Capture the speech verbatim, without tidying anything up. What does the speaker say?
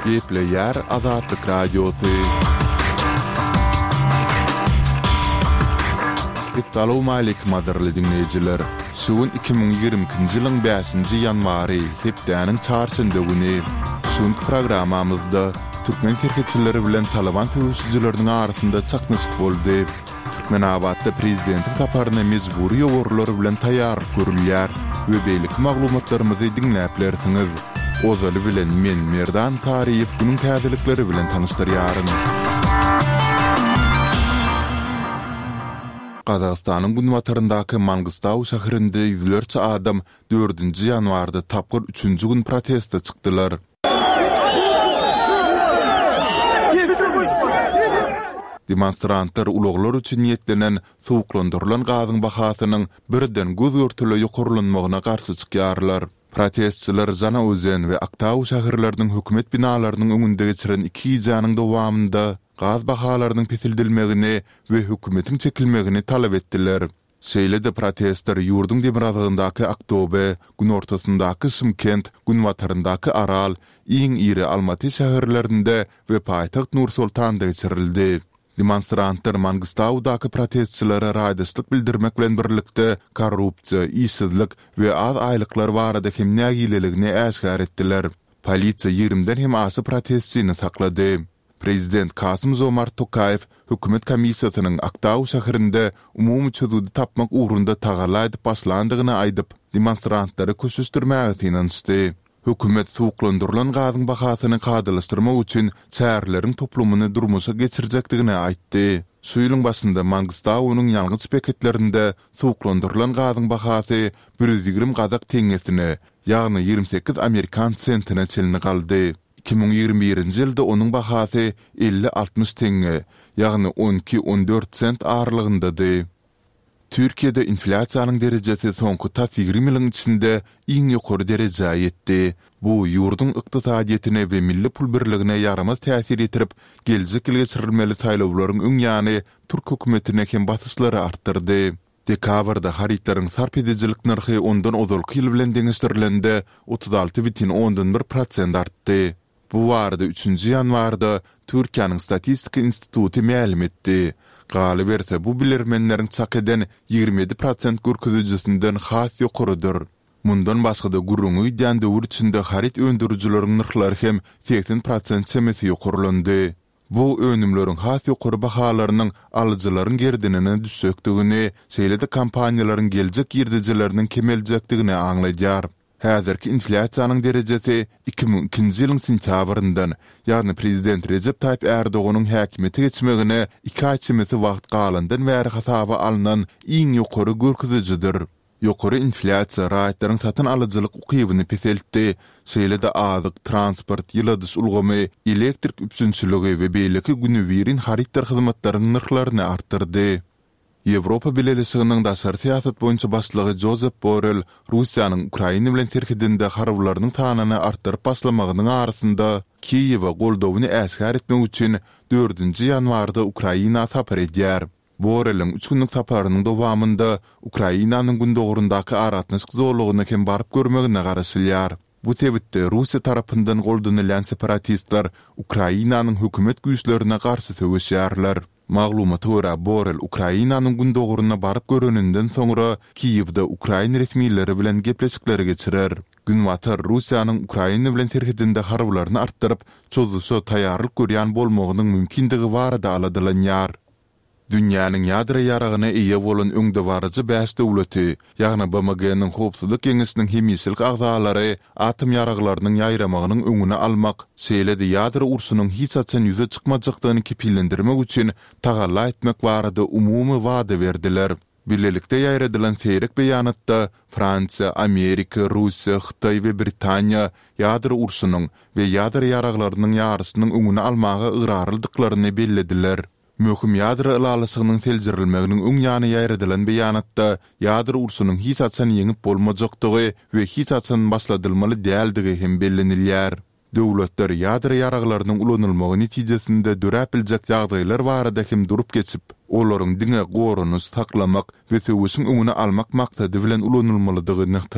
Gepleyer Azatlyk Radiosu. Assalamu alaykum adarly dinleyijiler. Suwun iki ming ýigrimkinji ýylyň beşinji ýanwary hepdeniň çarşynda güni şuň programamyzda türkmen terhetçileri bilen Taliban töwüşçüleriniň arasynda çaknyşyk boldy. Türkmenabadda prezidentiň taparyna mejburi ýogurlar bilen taýýar görülýär we beýlik maglumatlarymyzy dinläplersiňiz. Ozaly bilen men Merdan Tariýew bunyň täzelikleri bilen tanyşdyrýaryn. Qazaqstanyň Gunwataryndaky Mangustaw şäherinde ýüzlerçe adam dördünji ýanwarda tapgyr üçünji gün protestde çykdylar. Demonstrantlar ulaglar üçin niýetlenen sowuklandyrylan gazyň bahasynyň birden göz görtüle ýokurlanmagyna garşy çykýarlar. Protestçiler Zana Özen we Aktaw şäherleriniň hökümet binalarynyň öňünde geçiren iki ýanyň dowamynda gaz bahalarynyň pisildilmegini we hökümetiň çekilmegini talap etdiler. Şeýle-de protestler ýurdun demirazygyndaky Aktobe, gün ortasyndaky Şymkent, Gunwataryndaky Aral, iň iri Almaty şäherlerinde we paýtaxt Nur-Sultanda geçirildi. Demonstrantlar Mangustawdaky protestçilere raýdaşlyk bildirmek bilen birlikde korrupsiýa, işsizlik we az aýlyklar barada hem nägileligini äşgär etdiler. Polisiýa ýigrimden hem aşy protestçini saklady. Prezident Kasym-Jomart Tokayew hökümet komissiýasynyň Aktaw şäherinde umumy çözdüdi tapmak ugrunda tagala edip başlandygyny aýdyp, demonstrantlary köşüşdirmäge tinançdy. Hökümet sowuklandyrylan gazyň bahasyny kadylaşdyrmak üçin çärleriň toplumyny durmuşa geçirjekdigini aýtdy. Şu ýylyň başynda Mangustawnyň ýalňyz paketlerinde sowuklandyrylan gazyň bahasy bir yüz ýigrim gazak teňesine, ýagny ýigrim sekiz Amerikan sentine çelini galdy. iki ming ýigirmi birinji ýylda onuň bahasy elli altmış teňe, ýagny on iki on dört sent aralygyndady. Türkiýede inflasiýanyň derejesi soňky tat ýigirmi ýylyň içinde iň ýokary dereje ýetdi. Bu ýurdun ykdysadyetine we milli pul birligine ýaramaz täsir etirip, geljek ýyl geçirilmeli saýlawlaryň öň ýany Türk hökümetine hem basyşlary artdyrdy. Dekabrda haritlaryň sarp edijilik narhy ondan ozalky ýyl bilen deňişdirilende otuz alty bitin ondan bir prosent artdy. Bu warda üçünji ýanwarda Türkiýanyň Statistika Instituty ma'lum etdi. Galy berse bu bilermenleriň çak eden ýigirmi ýedi prosent görkezijisinden has ýokurydyr. Mundan başga-da gurrungy ýan döwür içinde harit öndürjüleriň narhlary hem seksen prosent çemesi ýokurlandy. Bu önümlerin has ýokary bahalarynyň alyjylaryň gerdinine düşsekdigini, şeýle-de kompaniýalaryň geljek ýerdejileriniň kemeljekdigini aňlaýar. Häzirki inflasiýanyň derejesi iki ming ikinji ýylyň sentýabryndan, ýagny prezident Recep Tayyip Erdoğanyň häkimeti geçmegine iki aý çemesi wagt galandan bäri hasaba alynan iň ýokary görkezijidir. Ýokary inflasiýa raýatlaryň satyn alyjylyk ukybyny peseltdi. Şeýle-de azyk, transport, ýyladys ulgamy, elektrik üpsünçiligi we beýleki günübirin haritlar hyzmatlarynyň narhlaryny artdyrdy. Ýewropa Birleşiginiň daşary siýasat boýunça başlygy Josep Borrell Russiýanyň Ukraina bilen terhidinde harbylarynyň sanyny artdyryp başlamagynyň arasynda Kiýewe goldawyny äşgär etmek üçin dördünji ýanwarda Ukraina tapar edýär. Borrelliň üç günlük taparynyň dowamynda Ukrainanyň gündogrundaky aratnyşyk zorlugyny hem baryp görmegine garaşylýar. Bu tebitde Russiýa tarapyndan goldanylan separatistler Ukrainanyň hökümet güýçlerine garşy töwüşýärler. Maglumata görä Borrell Ukrainanyň gündogruna baryp göreninden soňra Kiýewde Ukraina resmiýetleri bilen gepleşikleri geçirer. Gunwatar Russiýanyň Ukraina bilen terhidinde harbylaryny artdyryp, çözülse taýýarlyk görýän bolmagynyň mümkindigi barada aladylanýar. Dünýäniň ýadra ýaragyna eýe bolan öňde barajy beş döwleti, ýagny B M G-niň howpsuzlyk geňişiniň hemiýetçilik agzalary atom ýaraglarynyň ýaýramagynyň öňüne almak, şeýle-de ýadra urşunyň hiç açan ýüze çykmajykdygyny kepillendirmek üçin tagalla etmek barada umumy wada berdiler. Birlelikde ýaýradylan seýrek beýanatda Fransiýa, Amerika, Russiýa, Hytaý we Britaniýa ýadra urşunyň we ýadra ýaraglarynyň ýarysynyň öňüne almaga yrarlydyklaryny bellediler. Möhüm ýadra ýylalysynyň seljirilmeginiň öň ýany ýaýradylan beýanatda ýadra urşunyň hiç açan ýeňip bolmajakdygy we hiç açan başladylmaly däldigi hem bellenilýär. Döwletler ýadra ýaraglarynyň ulanylmagy netijesinde döräpiljek ýagdaýlar barada hem durup geçip, olaryň diňe goruny saklamak we töwüşiň öňüne almak maksady bilen ulanylmalydygyny